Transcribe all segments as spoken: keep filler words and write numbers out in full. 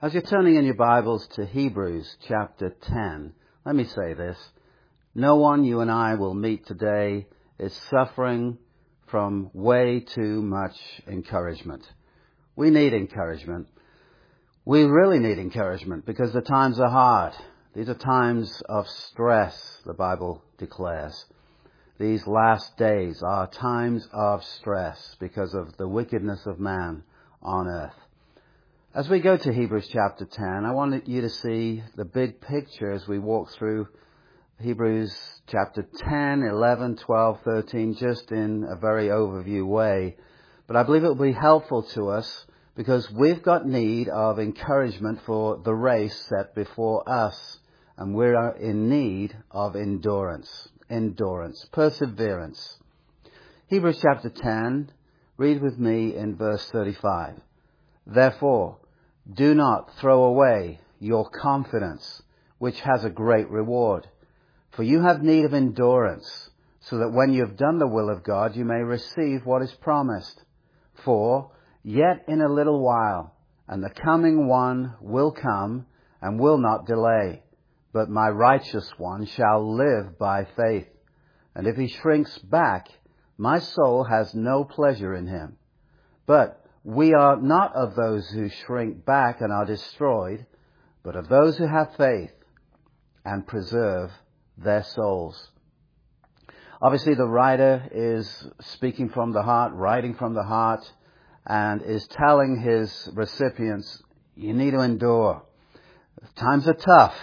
As you're turning in your Bibles to Hebrews chapter ten, let me say this. No one you and I will meet today is suffering from way too much encouragement. We need encouragement. We really need encouragement because the times are hard. These are times of stress, the Bible declares. These last days are times of stress because of the wickedness of man on earth. As we go to Hebrews chapter ten, I want you to see the big picture as we walk through Hebrews chapter ten, eleven, twelve, thirteen, just in a very overview way. But I believe it will be helpful to us because we've got need of encouragement for the race set before us. And we're in need of endurance, endurance, perseverance. Hebrews chapter ten, read with me in verse thirty-five. Therefore, do not throw away your confidence, which has a great reward. For you have need of endurance, so that when you have done the will of God, you may receive what is promised. For yet in a little while, and the coming one will come and will not delay. But my righteous one shall live by faith. And if he shrinks back, my soul has no pleasure in him. But we are not of those who shrink back and are destroyed, but of those who have faith and preserve their souls. Obviously, the writer is speaking from the heart, writing from the heart, and is telling his recipients, you need to endure. Times are tough.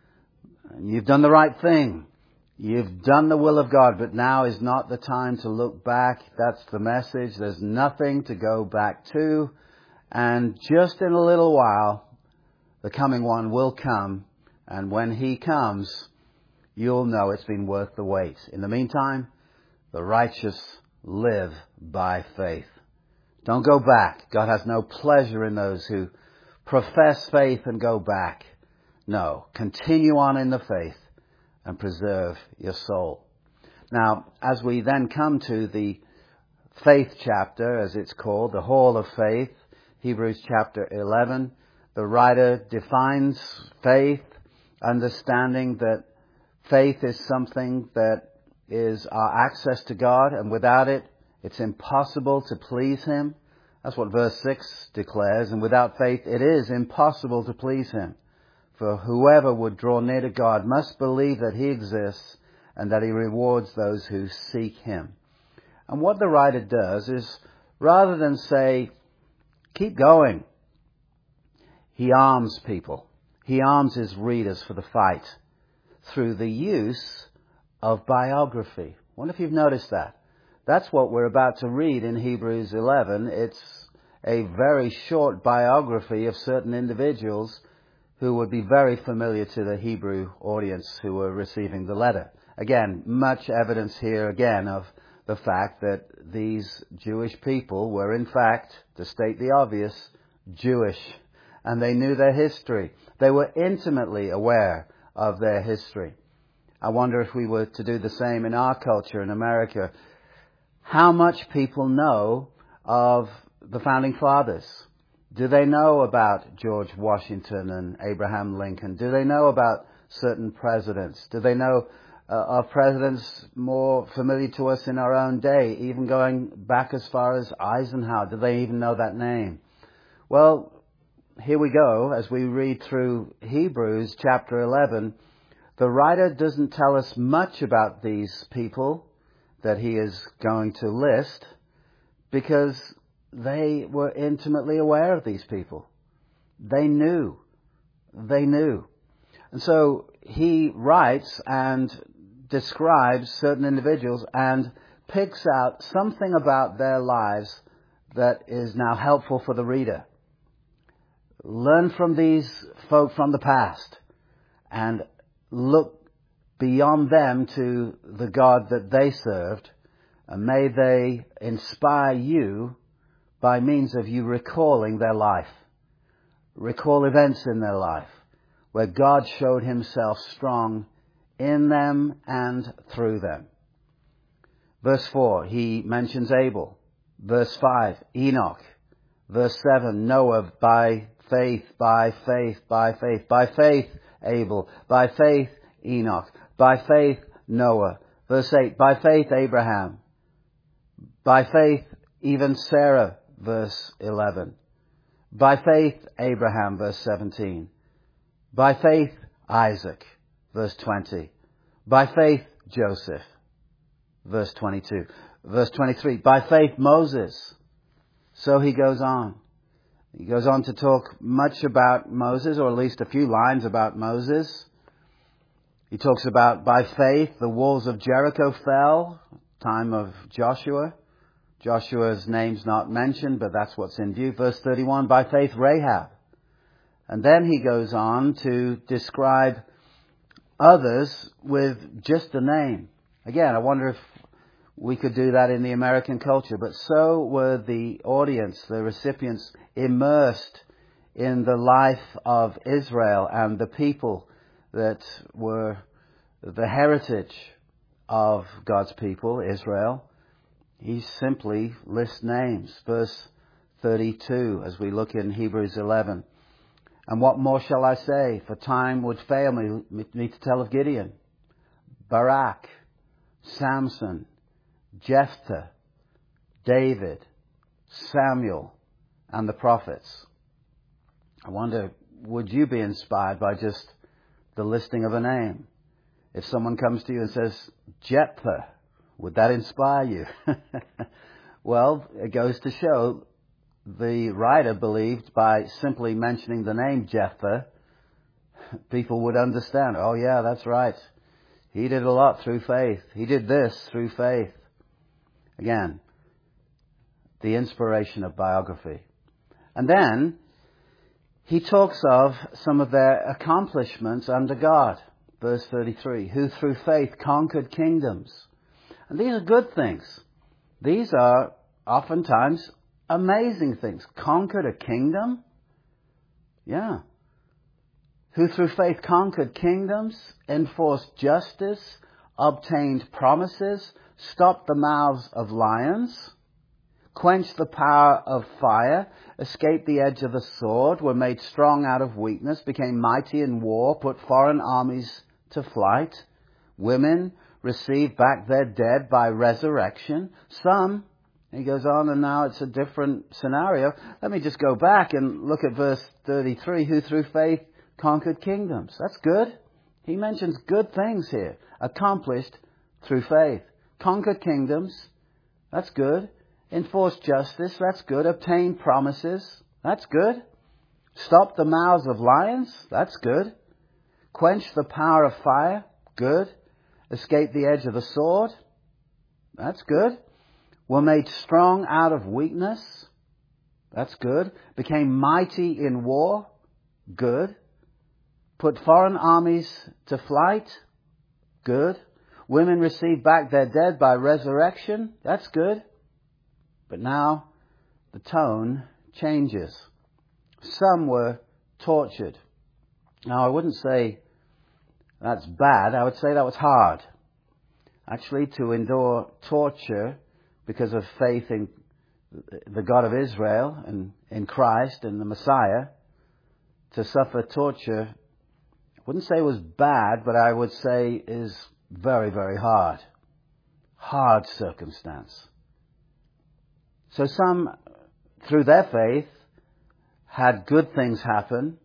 You've done the right thing. You've done the will of God, but now is not the time to look back. That's the message. There's nothing to go back to. And just in a little while, the coming one will come. And when he comes, you'll know it's been worth the wait. In the meantime, the righteous live by faith. Don't go back. God has no pleasure in those who profess faith and go back. No, continue on in the faith and preserve your soul. Now, as we then come to the faith chapter, as it's called, the Hall of Faith, Hebrews chapter eleven, the writer defines faith, understanding that faith is something that is our access to God, and without it, it's impossible to please Him. That's what verse six declares, and without faith, it is impossible to please Him. For whoever would draw near to God must believe that He exists and that He rewards those who seek Him. And what the writer does is, rather than say, keep going, he arms people. He arms his readers for the fight through the use of biography. I wonder if you've noticed that. That's what we're about to read in Hebrews eleven. It's a very short biography of certain individuals who would be very familiar to the Hebrew audience who were receiving the letter. Again, much evidence here again of the fact that these Jewish people were in fact, to state the obvious, Jewish. And they knew their history. They were intimately aware of their history. I wonder if we were to do the same in our culture in America. How much people know of the Founding Fathers? Do they know about George Washington and Abraham Lincoln? Do they know about certain presidents? Do they know uh, of presidents more familiar to us in our own day, even going back as far as Eisenhower? Do they even know that name? Well, here we go. As we read through Hebrews chapter eleven, the writer doesn't tell us much about these people that he is going to list because they were intimately aware of these people. They knew. They knew. And so he writes and describes certain individuals and picks out something about their lives that is now helpful for the reader. Learn from these folk from the past and look beyond them to the God that they served, and may they inspire you by means of you recalling their life. Recall events in their life where God showed Himself strong in them and through them. Verse four, he mentions Abel. Verse five, Enoch. Verse seven, Noah by faith, by faith, by faith, by faith Abel, by faith Enoch, by faith Noah. Verse eight, by faith Abraham, by faith even Sarah, verse eleven. By faith Abraham, verse seventeen. By faith Isaac, verse twenty. By faith Joseph, verse twenty-two. Verse twenty-three, by faith Moses. So he goes on. He goes on to talk much about Moses, or at least a few lines about Moses. He talks about, by faith, the walls of Jericho fell, time of Joshua. Joshua's name's not mentioned, but that's what's in view. Verse thirty-one, by faith Rahab. And then he goes on to describe others with just a name. Again, I wonder if we could do that in the American culture, but so were the audience, the recipients, immersed in the life of Israel and the people that were the heritage of God's people, Israel. He simply lists names. Verse thirty-two, as we look in Hebrews eleven. And what more shall I say? For time would fail me, me to tell of Gideon, Barak, Samson, Jephthah, David, Samuel, and the prophets. I wonder, would you be inspired by just the listing of a name? If someone comes to you and says, Jephthah, would that inspire you? Well, it goes to show the writer believed by simply mentioning the name Jephthah, people would understand, oh yeah, that's right. He did a lot through faith. He did this through faith. Again, the inspiration of biography. And then he talks of some of their accomplishments under God. Verse thirty-three, who through faith conquered kingdoms. And these are good things. These are oftentimes amazing things. Conquered a kingdom? Yeah. Who through faith conquered kingdoms, enforced justice, obtained promises, stopped the mouths of lions, quenched the power of fire, escaped the edge of the sword, were made strong out of weakness, became mighty in war, put foreign armies to flight. Women received back their dead by resurrection. Some, he goes on, and now it's a different scenario. Let me just go back and look at verse thirty-three, who through faith conquered kingdoms. That's good. He mentions good things here, accomplished through faith. Conquered kingdoms, that's good. Enforced justice, that's good. Obtained promises, that's good. Stopped the mouths of lions, that's good. Quenched the power of fire, good. Escaped the edge of the sword, that's good. Were made strong out of weakness, that's good. Became mighty in war, good. Put foreign armies to flight, good. Women received back their dead by resurrection, that's good. But now the tone changes. Some were tortured. Now I wouldn't say that's bad. I would say that was hard. Actually, to endure torture because of faith in the God of Israel and in Christ and the Messiah, to suffer torture, I wouldn't say it was bad, but I would say is very, very hard. Hard circumstance. So some, through their faith, had good things happen.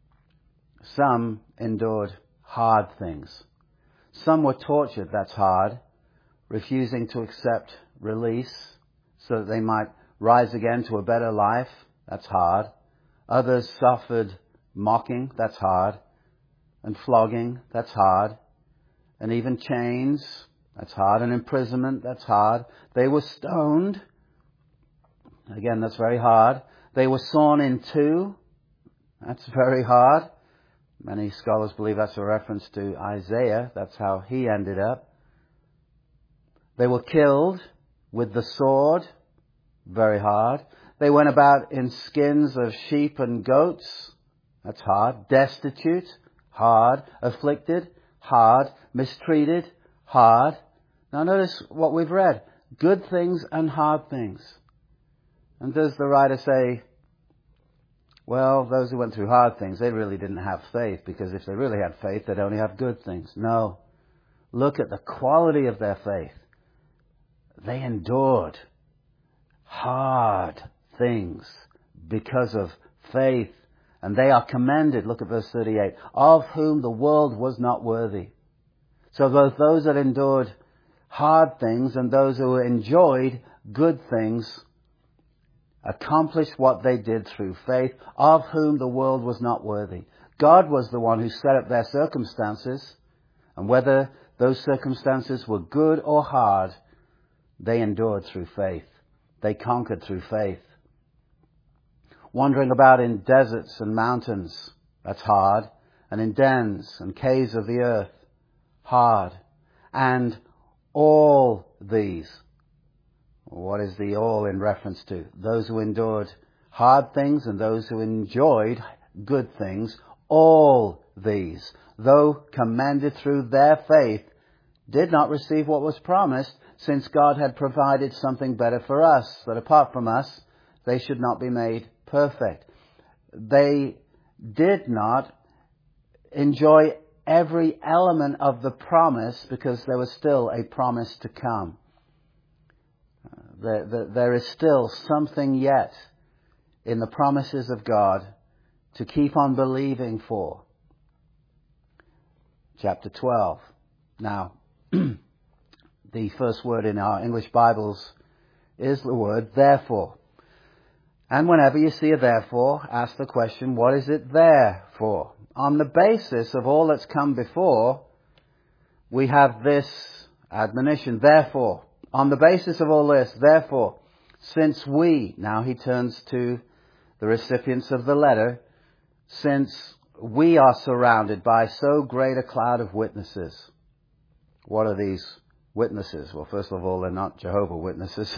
Some endured hard things. Some were tortured, that's hard, refusing to accept release so that they might rise again to a better life, that's hard. Others suffered mocking, that's hard. And flogging, that's hard. And even chains, that's hard. And imprisonment, that's hard. They were stoned. Again, that's very hard. They were sawn in two. That's very hard. Many scholars believe that's a reference to Isaiah. That's how he ended up. They were killed with the sword. Very hard. They went about in skins of sheep and goats. That's hard. Destitute. Hard. Afflicted. Hard. Mistreated. Hard. Now notice what we've read. Good things and hard things. And does the writer say, Well, those who went through hard things, they really didn't have faith, because if they really had faith, they'd only have good things. No. Look at the quality of their faith. They endured hard things because of faith, and they are commended, look at verse thirty-eight, of whom the world was not worthy. So both those that endured hard things and those who enjoyed good things accomplished what they did through faith, of whom the world was not worthy. God was the one who set up their circumstances, and whether those circumstances were good or hard, they endured through faith. They conquered through faith. Wandering about in deserts and mountains, that's hard. And in dens and caves of the earth, hard. And all these. What is the all in reference to? Those who endured hard things and those who enjoyed good things, all these, though commended through their faith, did not receive what was promised, since God had provided something better for us, that apart from us, they should not be made perfect. They did not enjoy every element of the promise, because there was still a promise to come. There, there, there is still something yet in the promises of God to keep on believing for. Chapter twelve. Now, the first word in our English Bibles is the word therefore. And whenever you see a therefore, ask the question, what is it there for? On the basis of all that's come before, we have this admonition, therefore. On the basis of all this, therefore, since we, now he turns to the recipients of the letter, since we are surrounded by so great a cloud of witnesses. What are these witnesses? Well, first of all, they're not Jehovah's Witnesses.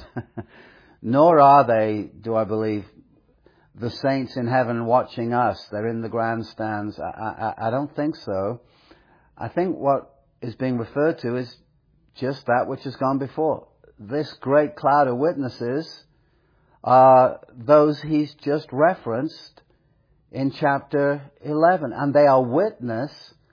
Nor are they, do I believe, the saints in heaven watching us. They're in the grandstands. I, I, I don't think so. I think what is being referred to is just that which has gone before. This great cloud of witnesses are those he's just referenced in chapter eleven. And they are witness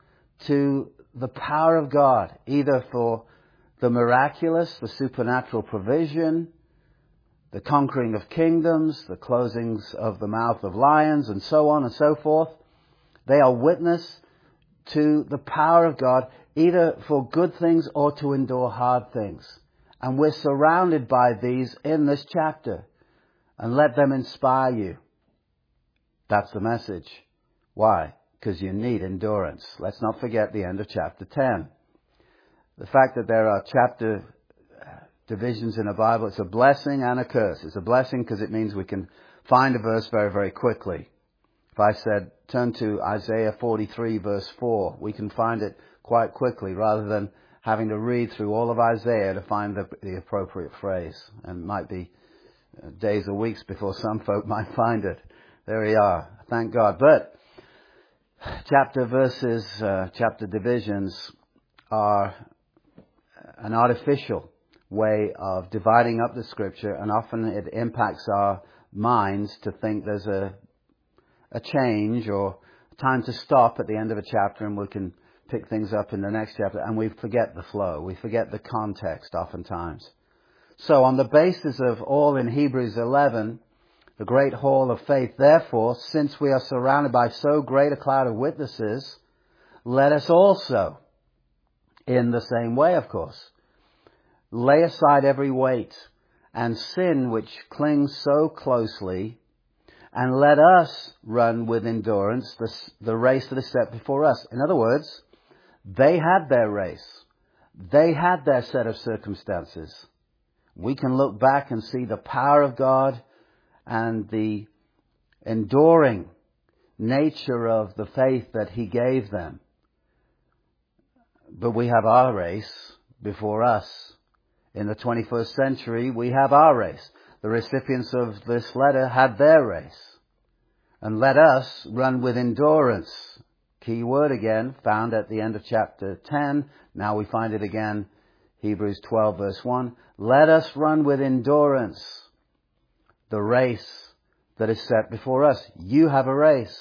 to the power of God, either for the miraculous, the supernatural provision, the conquering of kingdoms, the closings of the mouth of lions, and so on and so forth. They are witness to the power of God, either for good things or to endure hard things. And we're surrounded by these in this chapter. And let them inspire you. That's the message. Why? Because you need endurance. Let's not forget the end of chapter ten. The fact that there are chapter divisions in the Bible, it's a blessing and a curse. It's a blessing because it means we can find a verse very, very quickly. If I said, turn to Isaiah forty-three verse four, we can find it quite quickly rather than having to read through all of Isaiah to find the, the appropriate phrase. And it might be days or weeks before some folk might find it. There we are. Thank God. But chapter verses, uh, chapter divisions are an artificial way of dividing up the Scripture, and often it impacts our minds to think there's a a change or time to stop at the end of a chapter and we can pick things up in the next chapter, and we forget the flow. We forget the context oftentimes. So on the basis of all in Hebrews eleven, the great hall of faith, therefore, since we are surrounded by so great a cloud of witnesses, let us also, in the same way, of course, lay aside every weight and sin which clings so closely, and let us run with endurance the, the race that is set before us. In other words, they had their race. They had their set of circumstances. We can look back and see the power of God and the enduring nature of the faith that He gave them. But we have our race before us. In the twenty-first century, we have our race. The recipients of this letter had their race. And let us run with endurance. Key word again, found at the end of chapter ten. Now we find it again, Hebrews twelve verse one. Let us run with endurance the race that is set before us. You have a race.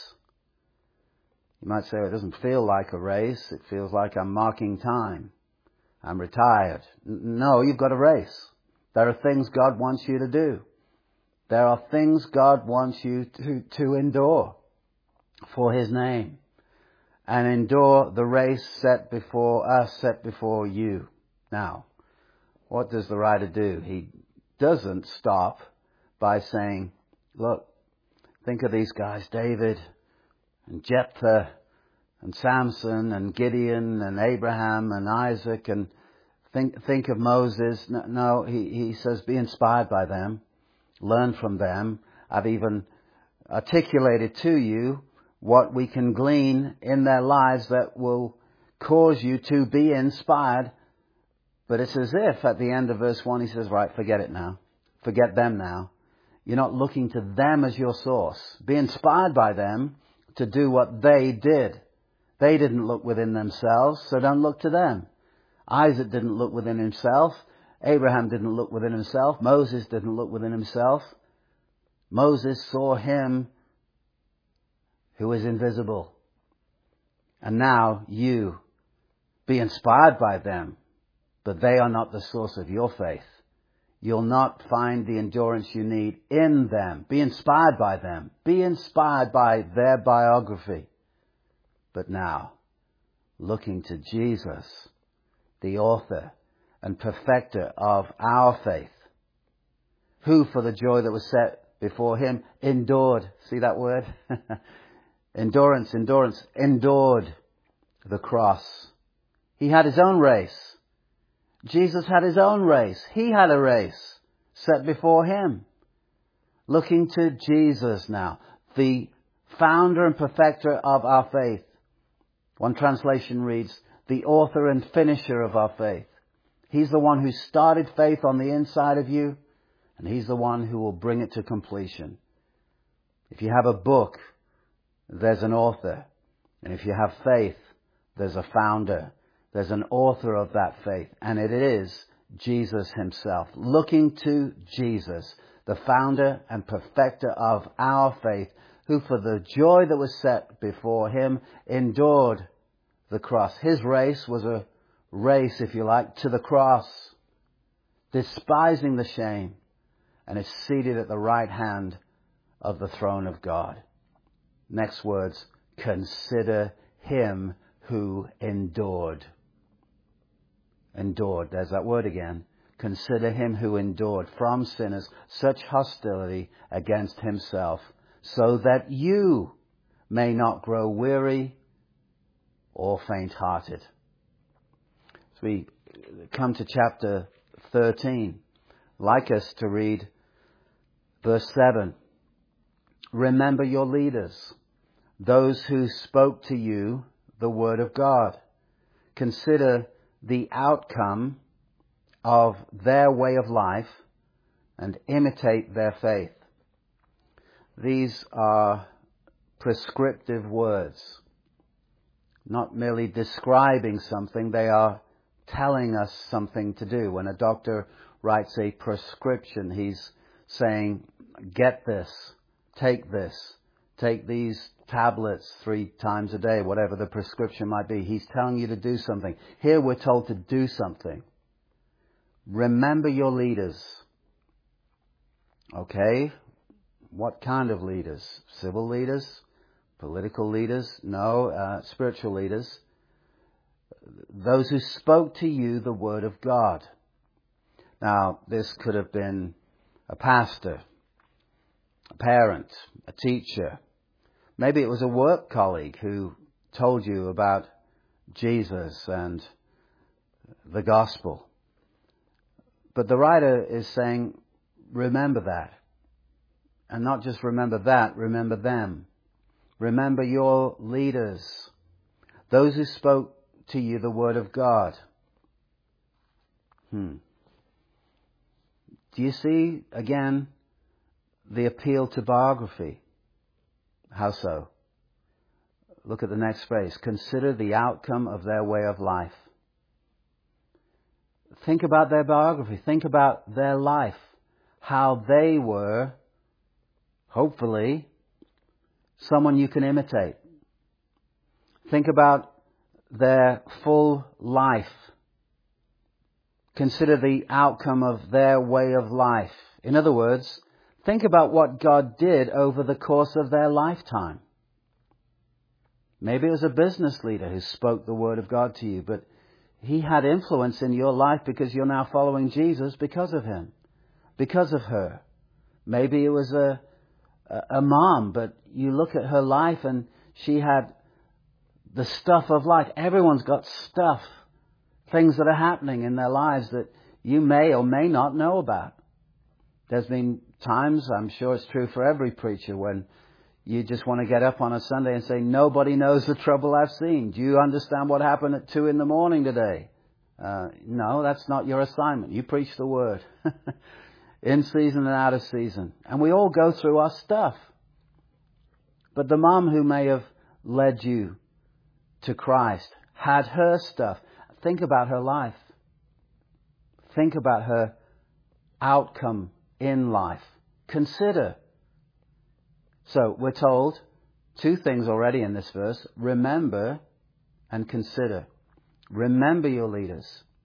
You might say, well, it doesn't feel like a race. It feels like I'm marking time. I'm retired. No, you've got a race. There are things God wants you to do. There are things God wants you to, to endure for His name. And endure the race set before us, set before you. Now, what does the writer do? He doesn't stop by saying, look, think of these guys, David and Jephthah and Samson and Gideon and Abraham and Isaac, and think think of Moses. No, no he, he says be inspired by them. Learn from them. I've even articulated to you what we can glean in their lives that will cause you to be inspired. But it's as if at the end of verse one he says, right, forget it now. Forget them now. You're not looking to them as your source. Be inspired by them to do what they did. They didn't look within themselves, so don't look to them. Isaac didn't look within himself. Abraham didn't look within himself. Moses didn't look within himself. Moses saw him who is invisible. And now you, be inspired by them, but they are not the source of your faith. You'll not find the endurance you need in them. Be inspired by them. Be inspired by their biography. But now, looking to Jesus, the author and perfecter of our faith, who for the joy that was set before Him endured. See that word? endurance, endurance, endured the cross. He had His own race. Jesus had His own race. He had a race set before Him. Looking to Jesus now, the founder and perfecter of our faith. One translation reads, the author and finisher of our faith. He's the one who started faith on the inside of you, and He's the one who will bring it to completion. If you have a book, there's an author. And if you have faith, there's a founder. There's an author of that faith, and it is Jesus Himself. Looking to Jesus, the founder and perfecter of our faith, who for the joy that was set before Him endured the cross. His race was a race, if you like, to the cross, despising the shame, and is seated at the right hand of the throne of God. Next words, consider Him who endured. Endured, there's that word again. Consider Him who endured from sinners such hostility against Himself, so that you may not grow weary or faint-hearted. As we come to chapter thirteen, I'd like us to read verse seven. Remember your leaders, those who spoke to you the word of God. Consider the outcome of their way of life and imitate their faith. These are prescriptive words, not merely describing something. They are telling us something to do. When a doctor writes a prescription, he's saying, get this, take this, take these tablets three times a day, whatever the prescription might be. He's telling you to do something. Here we're told to do something. Remember your leaders. Okay, what kind of leaders? Civil leaders? Political leaders? No, uh, spiritual leaders. Those who spoke to you the word of God. Now, this could have been a pastor, a parent, a teacher. Maybe it was a work colleague who told you about Jesus and the gospel. But the writer is saying, remember that. And not just remember that, remember them. Remember your leaders, those who spoke to you the word of God. Hmm. Do you see, again, the appeal to biography? How so? Look at the next phrase. Consider the outcome of their way of life. Think about their biography. Think about their life. How they were hopefully, someone you can imitate. Think about their full life. Consider the outcome of their way of life. In other words, think about what God did over the course of their lifetime. Maybe it was a business leader who spoke the word of God to you, but he had influence in your life because you're now following Jesus because of him, because of her. Maybe it was a, a, a mom, but you look at her life and she had the stuff of life. Everyone's got stuff, things that are happening in their lives that you may or may not know about. There's been times, I'm sure it's true for every preacher, when you just want to get up on a Sunday and say, nobody knows the trouble I've seen. Do you understand what happened at two in the morning today? Uh, no, that's not your assignment. You preach the word. In season and out of season. And we all go through our stuff. But the mom who may have led you to Christ had her stuff. Think about her life. Think about her outcome in life. Consider. So we're told two things already in this verse. Remember and consider. Remember your leaders.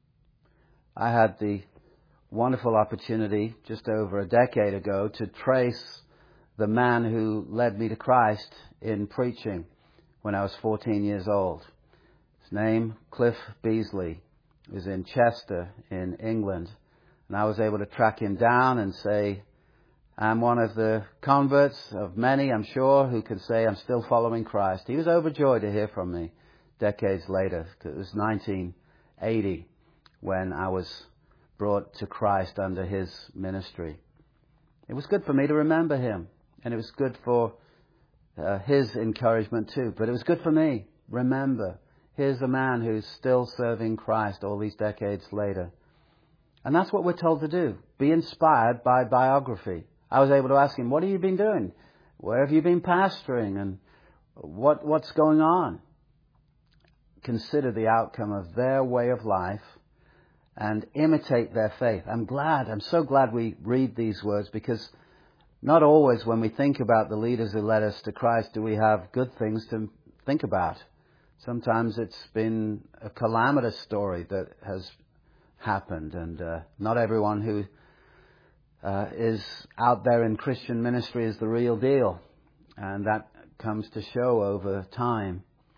I had the wonderful opportunity just over a decade ago to trace the man who led me to Christ in preaching when I was fourteen years old. His name, Cliff Beasley, was in Chester in England. And I was able to track him down and say, I'm one of the converts of many, I'm sure, who can say I'm still following Christ. He was overjoyed to hear from me decades later. It was nineteen eighty when I was brought to Christ under his ministry. It was good for me to remember him, and it was good for uh, his encouragement too. But it was good for me. Remember, here's a man who's still serving Christ all these decades later. And that's what we're told to do. Be inspired by biography. I was able to ask him, what have you been doing? Where have you been pastoring? And what what's going on? Consider the outcome of their way of life and imitate their faith. I'm glad, I'm so glad we read these words, because not always when we think about the leaders who led us to Christ do we have good things to think about. Sometimes it's been a calamitous story that has happened, and uh, not everyone who uh, is out there in Christian ministry is the real deal, and that comes to show over time.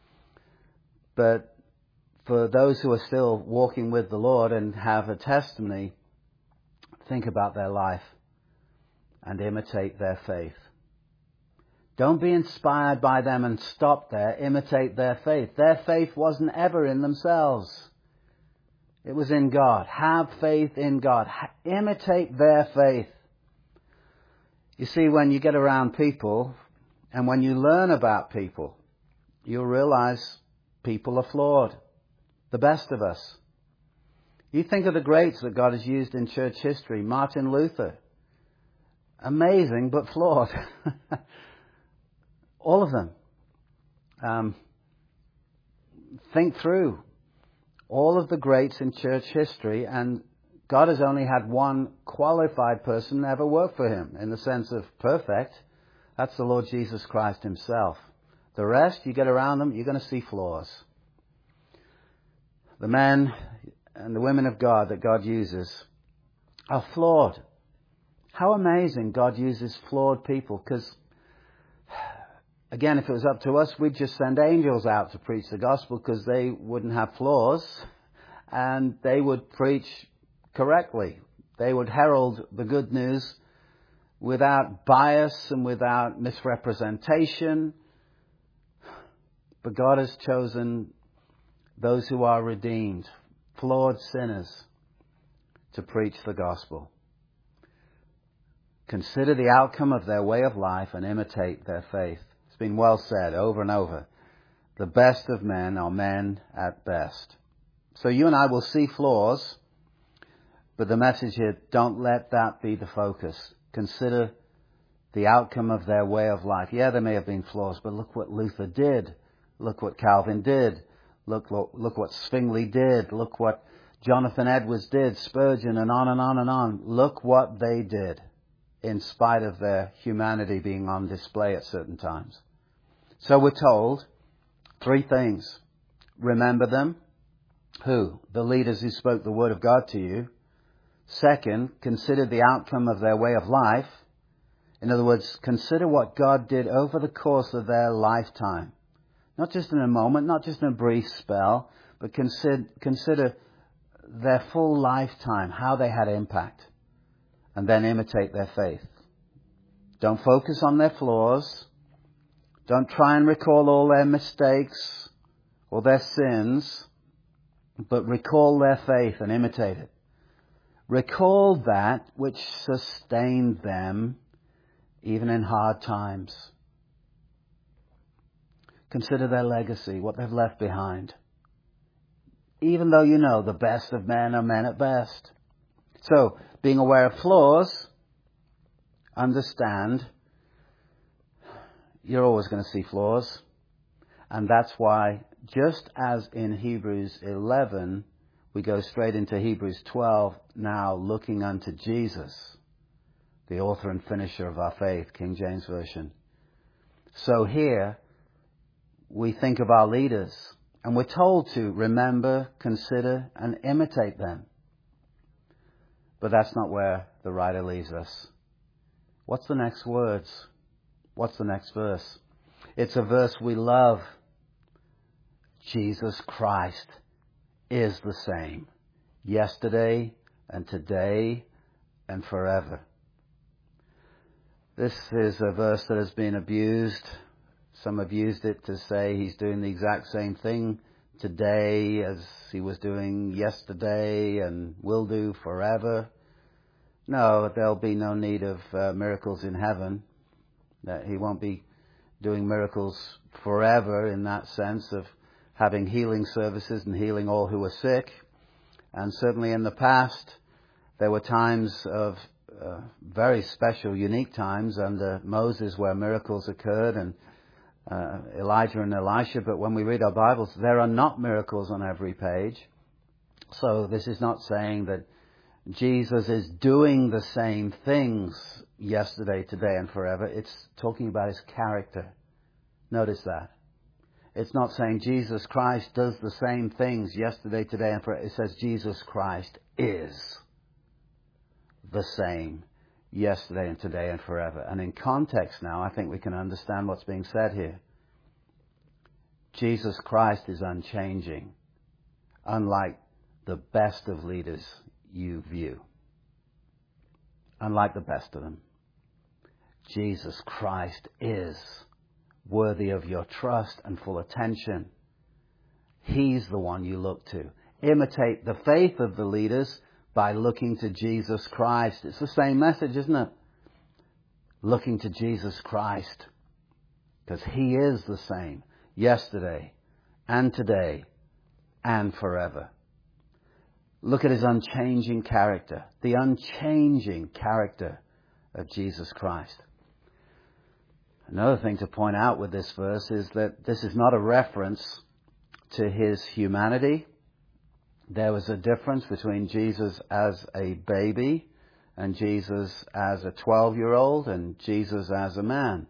But for those who are still walking with the Lord and have a testimony, think about their life and imitate their faith. Don't be inspired by them and stop there. Imitate their faith. Their faith wasn't ever in themselves. It was in God. Have faith in God. Imitate their faith. You see, when you get around people and when you learn about people, you'll realize people are flawed. The best of us. You think of the greats that God has used in church history. Martin Luther. Amazing, but flawed. All of them. Um, think through all of the greats in church history, and God has only had one qualified person ever work for him, in the sense of perfect. That's the Lord Jesus Christ himself. The rest, you get around them, you're going to see flaws. The men and the women of God that God uses are flawed. How amazing God uses flawed people, because again, if it was up to us, we'd just send angels out to preach the gospel, because they wouldn't have flaws and they would preach correctly. They would herald the good news without bias and without misrepresentation. But God has chosen those who are redeemed, flawed sinners, to preach the gospel. Consider the outcome of their way of life and imitate their faith. It's been well said over and over. The best of men are men at best. So you and I will see flaws, but the message here, don't let that be the focus. Consider the outcome of their way of life. Yeah, there may have been flaws, but look what Luther did. Look what Calvin did. Look, look, look what Zwingli did. Look what Jonathan Edwards did, Spurgeon, and on and on and on. Look what they did. in spite of their humanity being on display at certain times. So we're told three things. Remember them. Who? The leaders who spoke the word of God to you. Second, consider the outcome of their way of life. In other words, consider what God did over the course of their lifetime. Not just in a moment, not just in a brief spell, but consider, consider their full lifetime, how they had impact, and then imitate their faith. Don't focus on their flaws. Don't try and recall all their mistakes or their sins, but recall their faith and imitate it. Recall that which sustained them even in hard times. Consider their legacy, what they've left behind. Even though you know the best of men are men at best. So, being aware of flaws, understand you're always going to see flaws. And that's why, just as in Hebrews eleven, we go straight into Hebrews twelve, now looking unto Jesus, the author and finisher of our faith, King James Version. So here, we think of our leaders, and we're told to remember, consider, and imitate them. But that's not where the writer leaves us. What's the next words? What's the next verse? It's a verse we love. Jesus Christ is the same, yesterday and today and forever. This is a verse that has been abused. Some have used it to say he's doing the exact same thing today as he was doing yesterday and will do forever. No, there'll be no need of uh, miracles in heaven. That he won't be doing miracles forever in that sense of having healing services and healing all who are sick. And certainly in the past, there were times of uh, very special, unique times under Moses where miracles occurred, and uh, Elijah and Elisha. But when we read our Bibles, there are not miracles on every page. So this is not saying that Jesus is doing the same things yesterday, today, and forever. It's talking about his character. Notice that. It's not saying Jesus Christ does the same things yesterday, today, and forever. It says Jesus Christ is the same yesterday and today and forever. And in context now, I think we can understand what's being said here. Jesus Christ is unchanging, unlike the best of leaders you view. Unlike the best of them. Jesus Christ is worthy of your trust and full attention. He's the one you look to. Imitate the faith of the leaders by looking to Jesus Christ. It's the same message, isn't it? Looking to Jesus Christ. Because he is the same yesterday and today and forever. Look at his unchanging character. The unchanging character of Jesus Christ. Another thing to point out with this verse is that this is not a reference to his humanity. There was a difference between Jesus as a baby and Jesus as a twelve-year-old and Jesus as a man.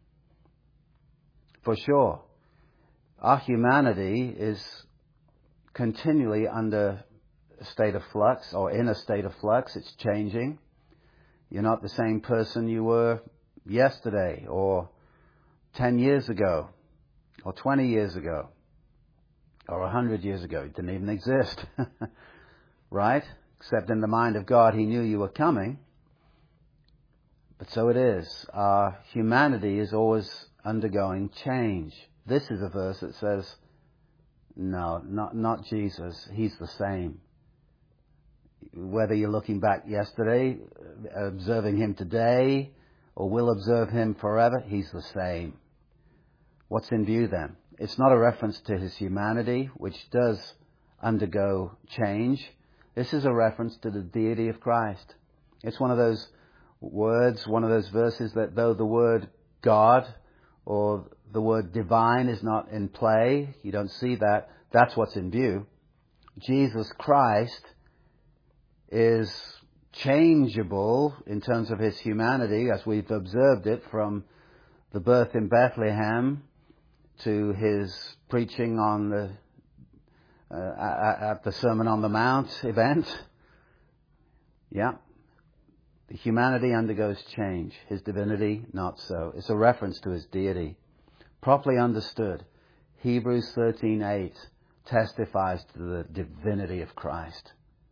For sure. Our humanity is continually under a state of flux, or in a state of flux. It's changing. You're not the same person you were yesterday or ten years ago or twenty years ago or one hundred years ago. It didn't even exist. Right? Except in the mind of God, he knew you were coming. But so it is. Our humanity is always undergoing change. This is a verse that says, no, not, not Jesus. He's the same. Whether you're looking back yesterday, observing him today, or will observe him forever, he's the same. What's in view then? It's not a reference to his humanity, which does undergo change. This is a reference to the deity of Christ. It's one of those words, one of those verses that though the word God or the word divine is not in play, you don't see that, that's what's in view. Jesus Christ is changeable in terms of his humanity, as we've observed it from the birth in Bethlehem to his preaching on the uh, at the Sermon on the Mount event. Yeah. The humanity undergoes change. His divinity, not so. It's a reference to his deity. Properly understood, Hebrews thirteen eight testifies to the divinity of Christ.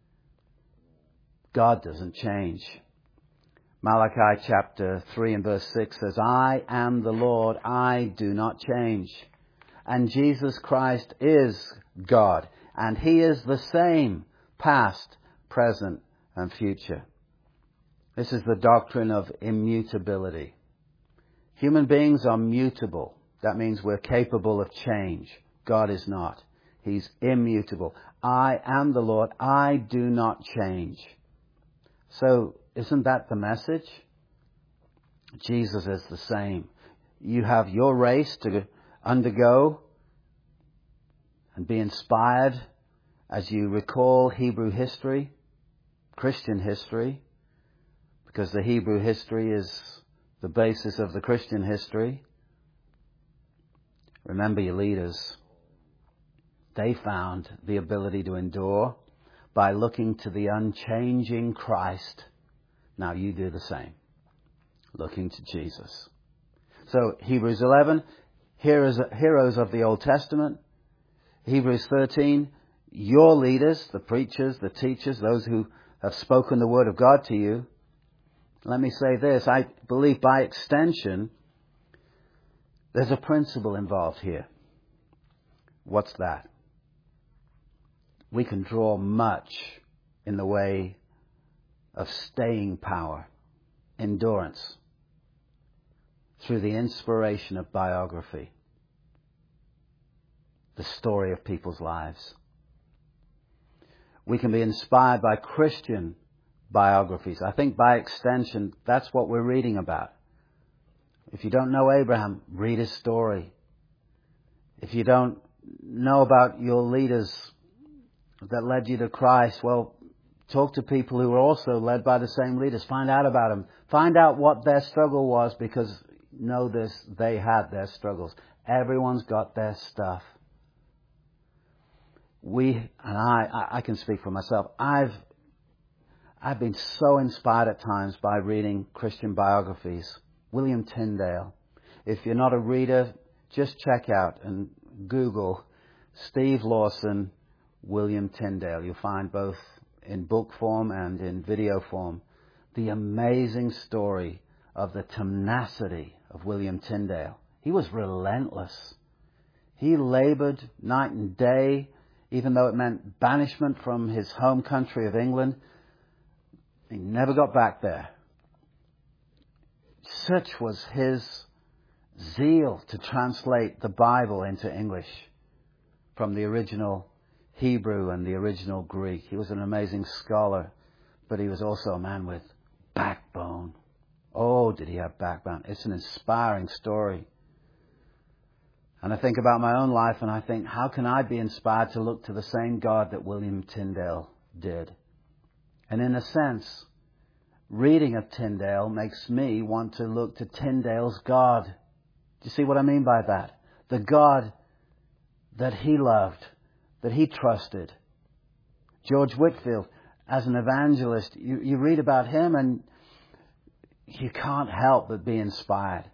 God doesn't change. Malachi chapter three and verse six says, I am the Lord, I do not change. And Jesus Christ is God, and He is the same, past, present, and future. This is the doctrine of immutability. Human beings are mutable. That means we're capable of change. God is not. He's immutable. I am the Lord, I do not change. So, isn't that the message? Jesus is the same. You have your race to undergo and be inspired as you recall Hebrew history, Christian history, because the Hebrew history is the basis of the Christian history. Remember your leaders. They found the ability to endure by looking to the unchanging Christ. Now you do the same. Looking to Jesus. So Hebrews eleven, heroes, heroes of the Old Testament. Hebrews thirteen, your leaders, the preachers, the teachers, those who have spoken the word of God to you. Let me say this, I believe by extension, there's a principle involved here. What's that? We can draw much in the way of staying power, endurance, through the inspiration of biography, the story of people's lives. We can be inspired by Christian biographies. I think by extension, that's what we're reading about. If you don't know Abraham, read his story. If you don't know about your leaders that led you to Christ, well, talk to people who were also led by the same leaders. Find out about them. Find out what their struggle was, because know this, they had their struggles. Everyone's got their stuff. We, and I, I can speak for myself, I've I've been so inspired at times by reading Christian biographies. William Tyndale. If you're not a reader, just check out and Google Steve Lawson, William Tyndale. You'll find both in book form and in video form the amazing story of the tenacity of William Tyndale. He was relentless. He labored night and day, even though it meant banishment from his home country of England. He never got back there. Such was his zeal to translate the Bible into English from the original Hebrew and the original Greek. He was an amazing scholar, but he was also a man with backbone. Oh, did he have backbone? It's an inspiring story. And I think about my own life and I think, how can I be inspired to look to the same God that William Tyndale did? And in a sense, reading of Tyndale makes me want to look to Tyndale's God. Do you see what I mean by that? The God that he loved, that he trusted. George Whitefield, as an evangelist, you, you read about him and you can't help but be inspired.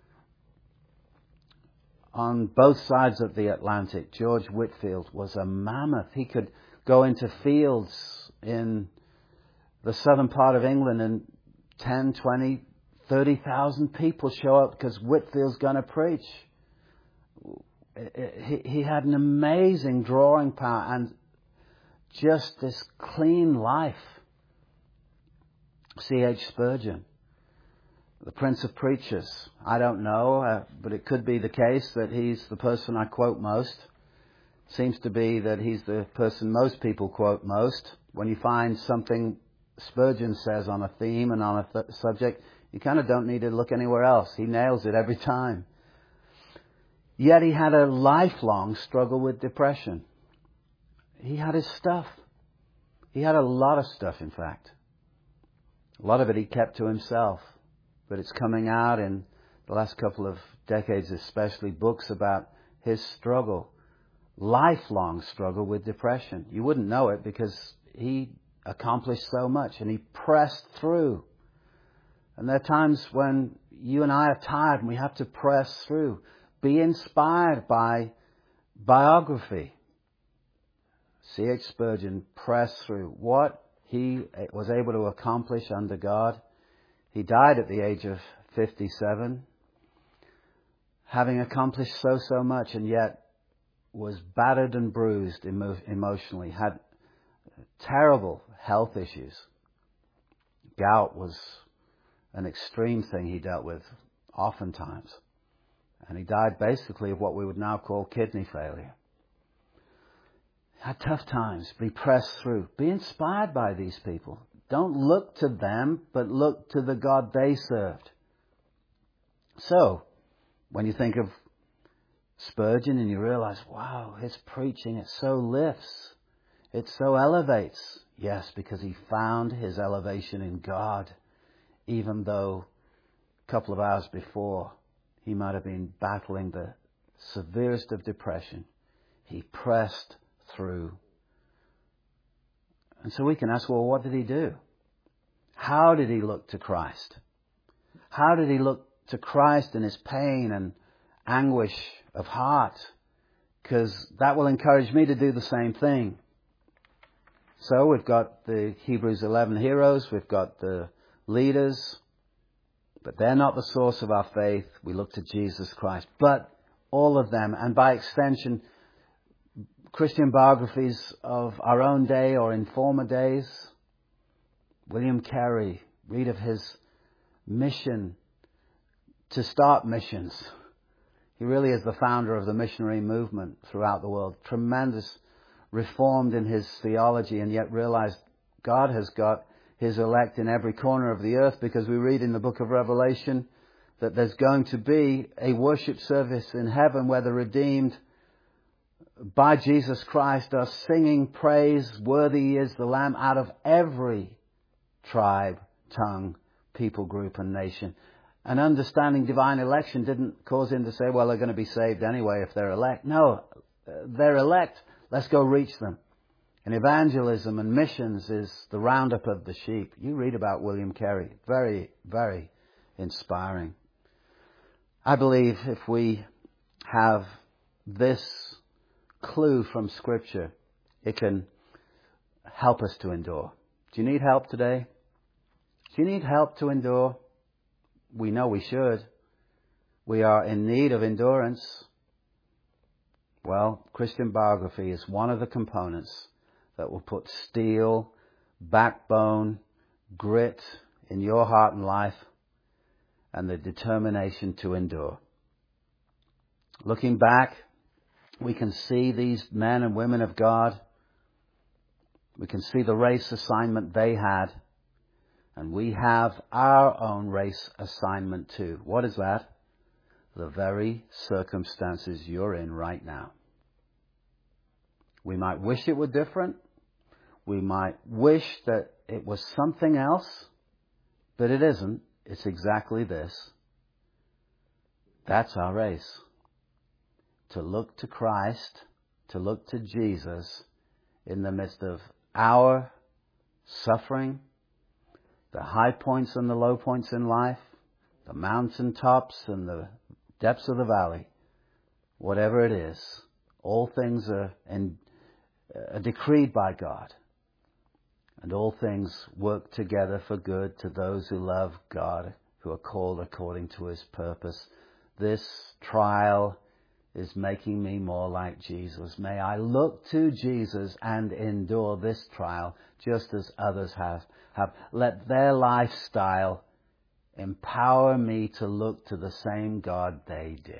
On both sides of the Atlantic, George Whitefield was a mammoth. He could go into fields in the southern part of England and ten, twenty, thirty thousand people show up because Whitefield's going to preach. He, he had an amazing drawing power and just this clean life. C H Spurgeon, the Prince of Preachers. I don't know, uh, but it could be the case that he's the person I quote most. Seems to be that he's the person most people quote most. When you find something Spurgeon says on a theme and on a th- subject, you kind of don't need to look anywhere else. He nails it every time. Yet he had a lifelong struggle with depression. He had his stuff. He had a lot of stuff, in fact. A lot of it he kept to himself, but it's coming out in the last couple of decades, especially books about his struggle, lifelong struggle with depression. You wouldn't know it because he accomplished so much and he pressed through. And there are times when you and I are tired and we have to press through. Be inspired by biography. C H Spurgeon pressed through what he was able to accomplish under God. He died at the age of fifty-seven, having accomplished so, so much, and yet was battered and bruised emo- emotionally, had terrible health issues. Gout was an extreme thing he dealt with oftentimes. And he died basically of what we would now call kidney failure. Had tough times. Be pressed through. Be inspired by these people. Don't look to them, but look to the God they served. So, when you think of Spurgeon and you realize, wow, his preaching, it so lifts. It so elevates. Yes, because he found his elevation in God, even though a couple of hours before he might have been battling the severest of depression. He pressed through. And so we can ask, well, what did he do? How did he look to Christ? How did he look to Christ in his pain and anguish of heart? Because that will encourage me to do the same thing. So we've got the Hebrews eleven heroes, we've got the leaders, but they're not the source of our faith. We look to Jesus Christ. But all of them, and by extension, Christian biographies of our own day or in former days. William Carey, read of his mission to start missions. He really is the founder of the missionary movement throughout the world. Tremendous, reformed in his theology, and yet realized God has got his elect in every corner of the earth, because we read in the book of Revelation that there's going to be a worship service in heaven where the redeemed by Jesus Christ are singing praise, worthy is the Lamb, out of every tribe, tongue, people group and nation. And understanding divine election didn't cause him to say, well, they're going to be saved anyway if they're elect. No, they're elect. Let's go reach them. And evangelism and missions is the roundup of the sheep. You read about William Carey. Very, very inspiring. I believe if we have this clue from Scripture, it can help us to endure. Do you need help today? Do you need help to endure? We know we should. We are in need of endurance. Well, Christian biography is one of the components that will put steel, backbone, grit in your heart and life, and the determination to endure. Looking back, we can see these men and women of God. We can see the race assignment they had. And we have our own race assignment too. What is that? The very circumstances you're in right now. We might wish it were different. We might wish that it was something else, but it isn't. It's exactly this. That's our race. To look to Christ, to look to Jesus in the midst of our suffering, the high points and the low points in life, the mountaintops and the depths of the valley, whatever it is, all things are, in, are decreed by God. And all things work together for good to those who love God, who are called according to his purpose. This trial is making me more like Jesus. May I look to Jesus and endure this trial just as others have. have. Let their lifestyle empower me to look to the same God they did.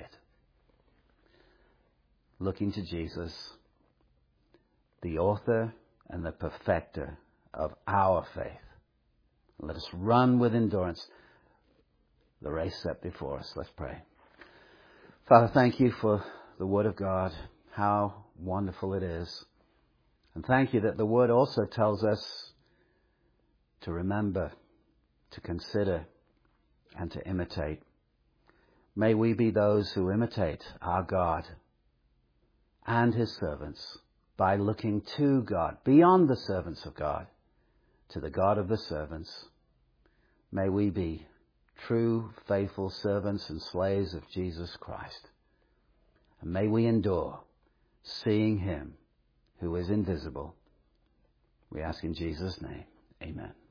Looking to Jesus, the author and the perfecter of our faith. Let us run with endurance the race set before us. Let's pray. Father, thank you for the Word of God, how wonderful it is. And thank you that the Word also tells us to remember to consider, and to imitate. May we be those who imitate our God and his servants by looking to God, beyond the servants of God, to the God of the servants. May we be true, faithful servants and slaves of Jesus Christ. And may we endure seeing him who is invisible. We ask in Jesus' name. Amen.